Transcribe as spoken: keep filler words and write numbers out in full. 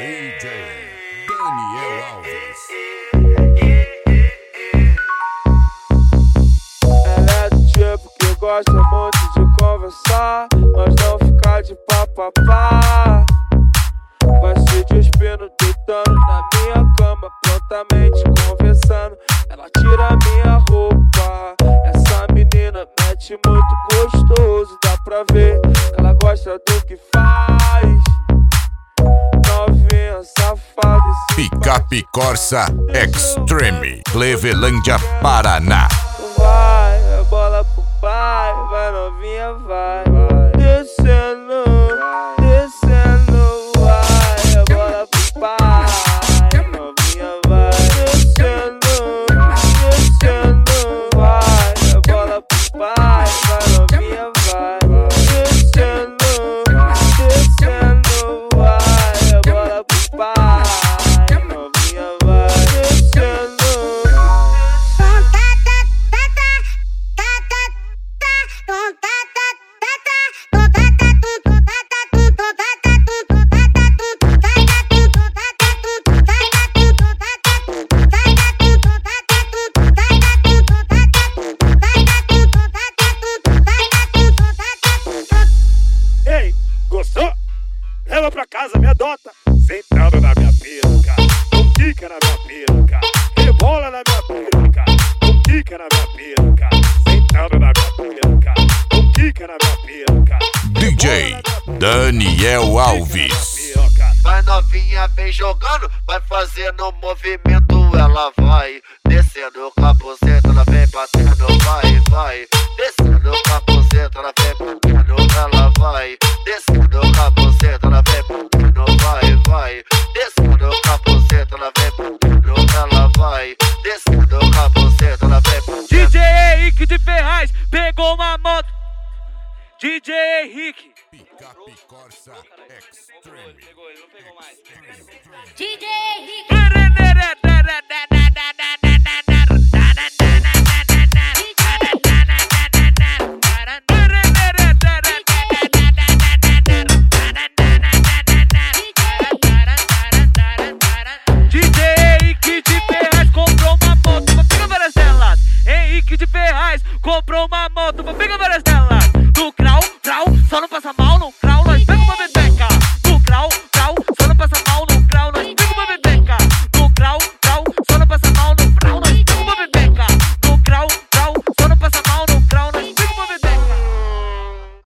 D J Daniel Alves. Ela é do tipo que gosta muito de conversar, mas não ficar de papapá. Vai se despindo, deitando na minha cama, prontamente conversando. Ela tira minha roupa. Essa menina mete muito gostoso, dá pra ver que ela gosta do que faz. Novinha, safada e Picape Corsa Extreme, Clevelândia, Paraná. vai, é bola pro pai, vai novinha, vai, vai. Descendo, descendo, vai, é bola pro pai, novinha, vai. Descendo, descendo, vai, é bola pro pai, vai novinha, vai. Descendo, descendo, vai, é bola pro pai, novinha, vai. Descendo. Ei, gostou? Leva pra casa, me adota. Sentando na minha piroca, com quica na minha piroca, rebola na minha piroca, com quica na minha piroca, sentando na minha piroca, com quica na minha piroca. D J Daniel Alves. Vai novinha, vem jogando, vai fazendo movimento, ela vai descendo o capuzeta, ela vem batendo, vai, vai. Descendo o capuzeta, ela vem batendo, ela vai. Descendo o capuzeta, ela vem batendo, vai, vai. Descendo o capuzeta, ela vem batendo, ela vai. Descendo o capuzeta, ela vem batendo. D J Henrique de Ferraz pegou uma moto. D J Henrique. Picape Corsa Extreme. D J Henrique.